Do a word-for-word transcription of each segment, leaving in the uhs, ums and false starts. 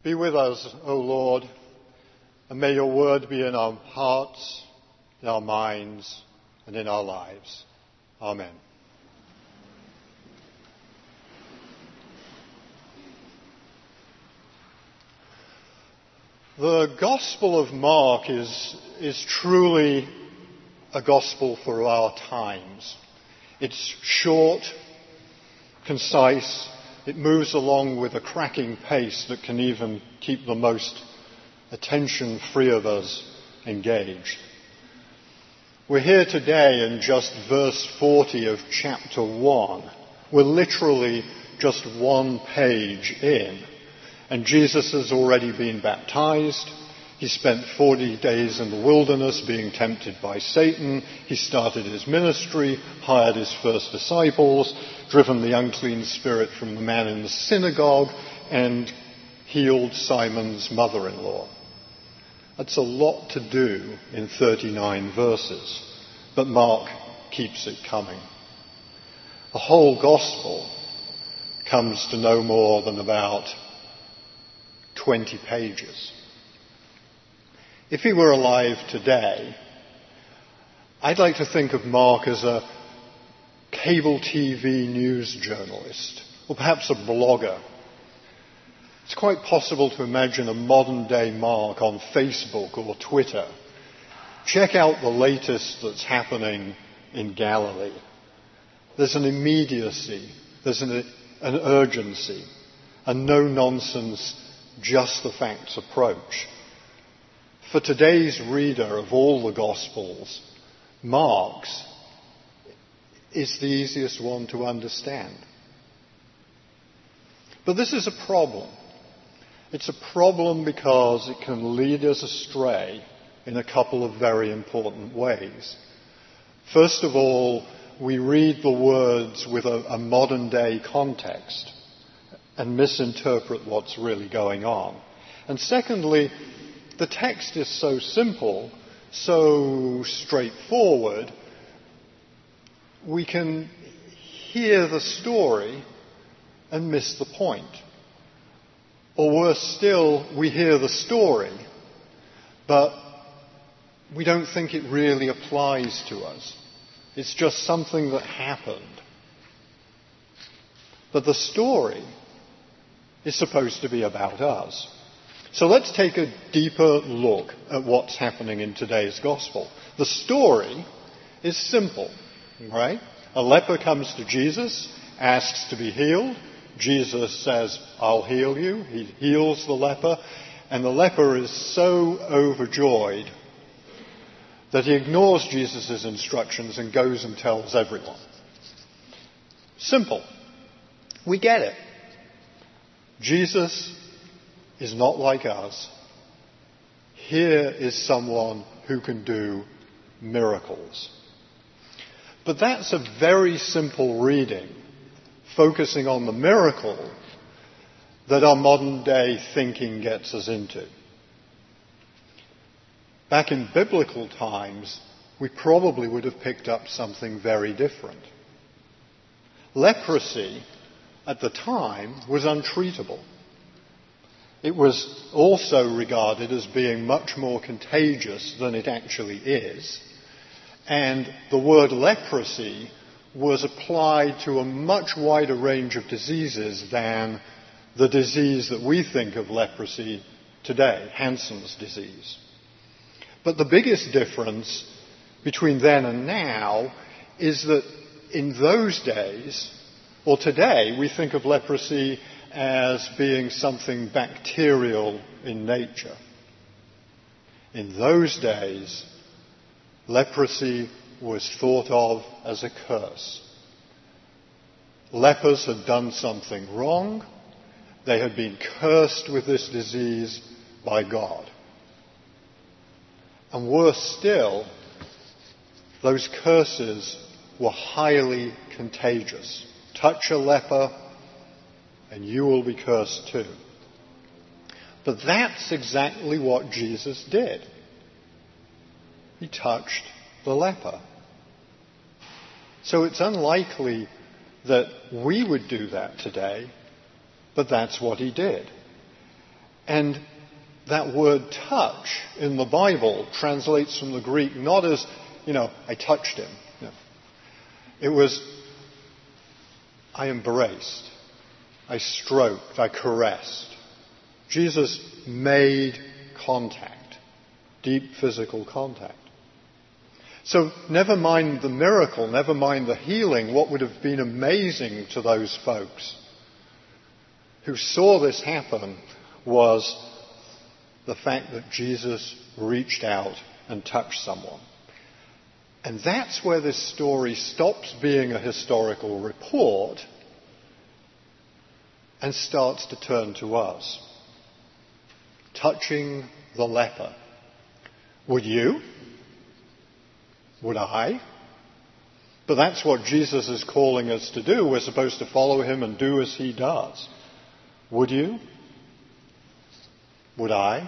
Be with us, O Lord, and may your word be in our hearts, in our minds, and in our lives. Amen. The Gospel of Mark is, is truly a gospel for our times. It's short, concise. It moves along with a cracking pace that can even keep the most attention-free of us engaged. We're here today in just verse forty of chapter one. We're literally just one page in, and Jesus has already been baptized. He spent forty days in the wilderness being tempted by Satan. He started his ministry, hired his first disciples, driven the unclean spirit from the man in the synagogue, and healed Simon's mother-in-law. That's a lot to do in thirty-nine verses, but Mark keeps it coming. The whole gospel comes to no more than about twenty pages. If he were alive today, I'd like to think of Mark as a cable T V news journalist, or perhaps a blogger. It's quite possible to imagine a modern-day Mark on Facebook or Twitter. Check out the latest that's happening in Galilee. There's an immediacy, there's an, an urgency, a no-nonsense, just-the-facts approach. For today's reader of all the Gospels, Mark's is the easiest one to understand. But this is a problem. It's a problem because it can lead us astray in a couple of very important ways. First of all, we read the words with a, a modern-day context and misinterpret what's really going on. And secondly, the text is so simple, so straightforward, we can hear the story and miss the point. Or worse still, we hear the story, but we don't think it really applies to us. It's just something that happened. But the story is supposed to be about us. So let's take a deeper look at what's happening in today's gospel. The story is simple, right? A leper comes to Jesus, asks to be healed. Jesus says, I'll heal you. He heals the leper. And the leper is so overjoyed that he ignores Jesus' instructions and goes and tells everyone. Simple. We get it. Jesus is not like us. Here is someone who can do miracles. But that's a very simple reading, focusing on the miracle that our modern day thinking gets us into. Back in biblical times, we probably would have picked up something very different. Leprosy at the time was untreatable. It was also regarded as being much more contagious than it actually is. And the word leprosy was applied to a much wider range of diseases than the disease that we think of leprosy today, Hansen's disease. But the biggest difference between then and now is that in those days, or today, we think of leprosy as being something bacterial in nature. In those days, leprosy was thought of as a curse. Lepers had done something wrong. They had been cursed with this disease by God. And worse still, those curses were highly contagious. Touch a leper, and you will be cursed too. But that's exactly what Jesus did. He touched the leper. So it's unlikely that we would do that today, but that's what he did. And that word touch in the Bible translates from the Greek not as, you know, I touched him. No. It was, I embraced, I stroked, I caressed. Jesus made contact, deep physical contact. So never mind the miracle, never mind the healing, what would have been amazing to those folks who saw this happen was the fact that Jesus reached out and touched someone. And that's where this story stops being a historical report and starts to turn to us. Touching the leper. Would you? Would I? But that's what Jesus is calling us to do. We're supposed to follow him and do as he does. Would you? Would I?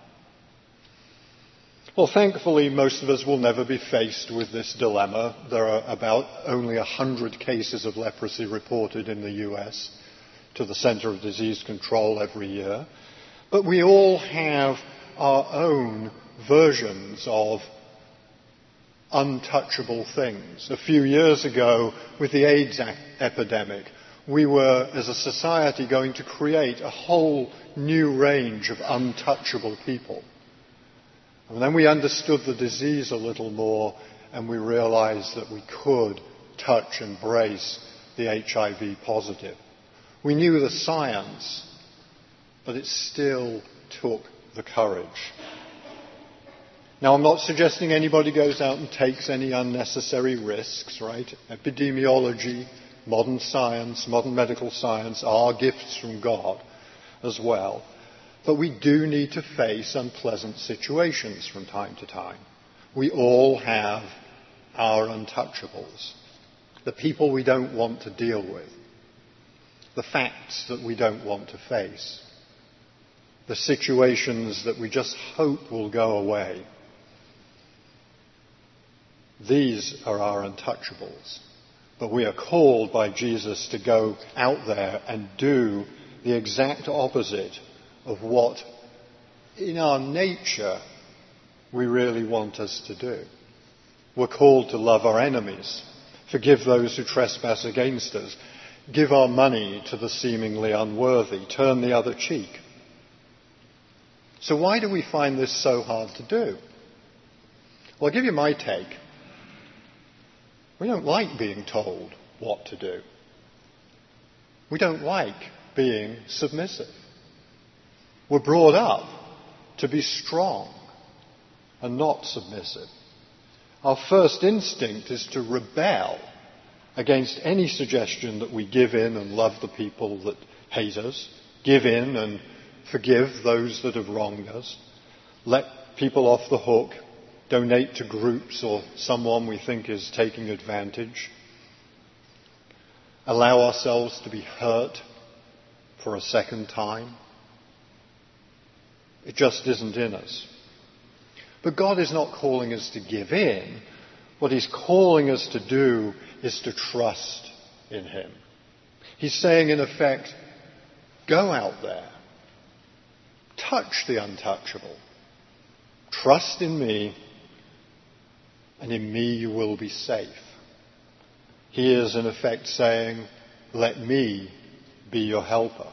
Well, thankfully, most of us will never be faced with this dilemma. There are about only one hundred cases of leprosy reported in the U S to the Center of Disease Control every year. But we all have our own versions of untouchable things. A few years ago, with the AIDS epidemic, we were, as a society, going to create a whole new range of untouchable people. And then we understood the disease a little more, and we realized that we could touch and embrace the H I V positive. We knew the science, but it still took the courage. Now, I'm not suggesting anybody goes out and takes any unnecessary risks, right? Epidemiology, modern science, modern medical science are gifts from God as well. But we do need to face unpleasant situations from time to time. We all have our untouchables, the people we don't want to deal with, the facts that we don't want to face, the situations that we just hope will go away. These are our untouchables. But we are called by Jesus to go out there and do the exact opposite of what, in our nature, we really want us to do. We're called to love our enemies, forgive those who trespass against us, give our money to the seemingly unworthy, turn the other cheek. So why do we find this so hard to do? Well, I'll give you my take. We don't like being told what to do. We don't like being submissive. We're brought up to be strong and not submissive. Our first instinct is to rebel against any suggestion that we give in and love the people that hate us, give in and forgive those that have wronged us, let people off the hook, donate to groups or someone we think is taking advantage, allow ourselves to be hurt for a second time. It just isn't in us. But God is not calling us to give in. What he's calling us to do is to trust in him. He's saying, in effect, go out there, touch the untouchable, trust in me, and in me you will be safe. He is, in effect, saying, let me be your helper.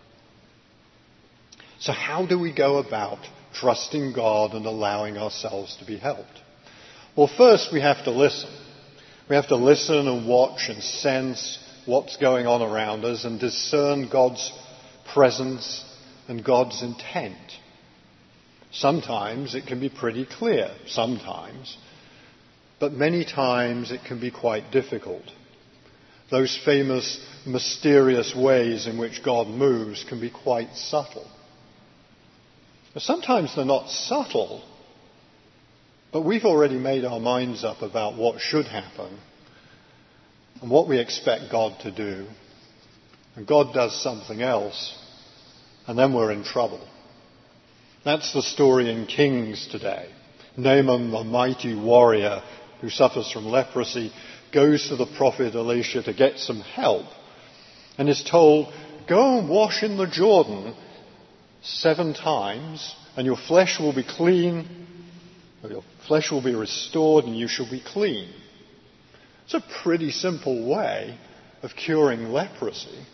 So how do we go about trusting God and allowing ourselves to be helped? Well, first we have to listen. We have to listen and watch and sense what's going on around us and discern God's presence and God's intent. Sometimes it can be pretty clear, sometimes. But many times it can be quite difficult. Those famous mysterious ways in which God moves can be quite subtle. Sometimes they're not subtle, but we've already made our minds up about what should happen and what we expect God to do. And God does something else, and then we're in trouble. That's the story in Kings today. Naaman, the mighty warrior who suffers from leprosy, goes to the prophet Elisha to get some help and is told, go and wash in the Jordan seven times, and your flesh will be clean, or your flesh will be restored, and you shall be clean. It's a pretty simple way of curing leprosy.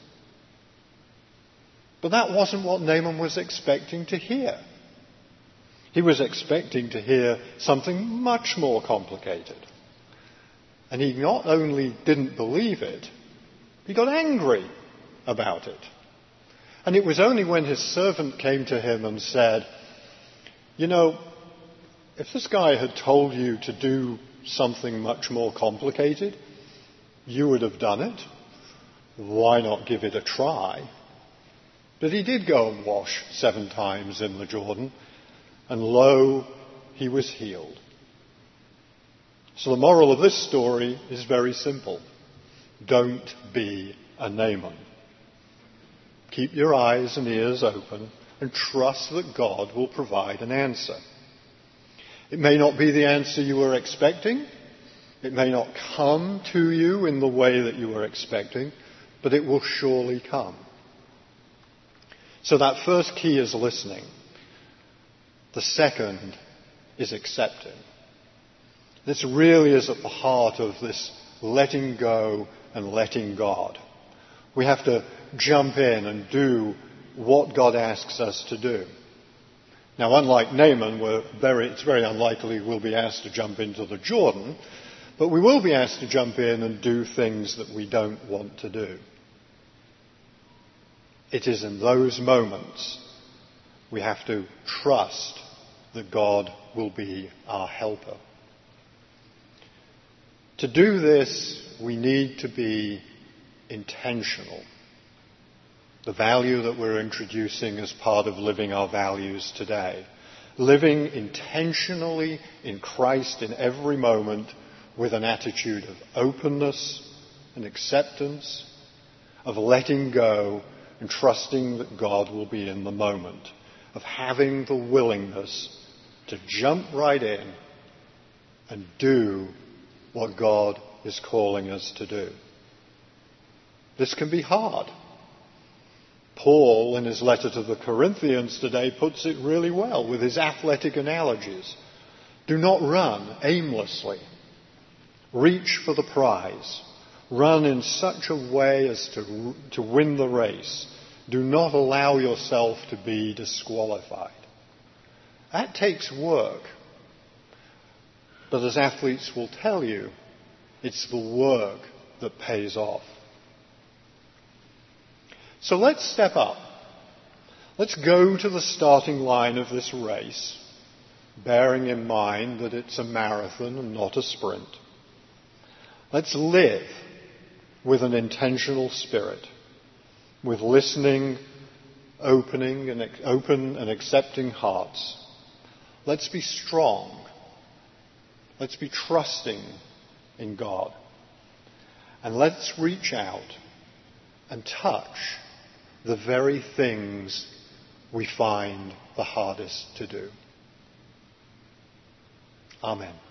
But that wasn't what Naaman was expecting to hear. He was expecting to hear something much more complicated. And he not only didn't believe it, he got angry about it. And it was only when his servant came to him and said, you know, if this guy had told you to do something much more complicated, you would have done it. Why not give it a try? But he did go and wash seven times in the Jordan, and lo, he was healed. So the moral of this story is very simple. Don't be a Naaman. Keep your eyes and ears open and trust that God will provide an answer. It may not be the answer you were expecting. It may not come to you in the way that you were expecting, but it will surely come. So that first key is listening. The second is accepting. This really is at the heart of this letting go and letting God. We have to jump in and do what God asks us to do. Now, unlike Naaman, we're very, it's very unlikely we'll be asked to jump into the Jordan, but we will be asked to jump in and do things that we don't want to do. It is in those moments we have to trust that God will be our helper. To do this, we need to be intentional. The value that we're introducing as part of living our values today. Living intentionally in Christ in every moment with an attitude of openness and acceptance, of letting go and trusting that God will be in the moment, of having the willingness to jump right in and do what God is calling us to do. This can be hard. Paul, in his letter to the Corinthians today, puts it really well with his athletic analogies. Do not run aimlessly. Reach for the prize. Run in such a way as to, to win the race. Do not allow yourself to be disqualified. That takes work. But as athletes will tell you, it's the work that pays off. So let's step up. Let's go to the starting line of this race, bearing in mind that it's a marathon and not a sprint. Let's live with an intentional spirit, with listening, opening and open and accepting hearts. Let's be strong. Let's be trusting in God. And let's reach out and touch the very things we find the hardest to do. Amen.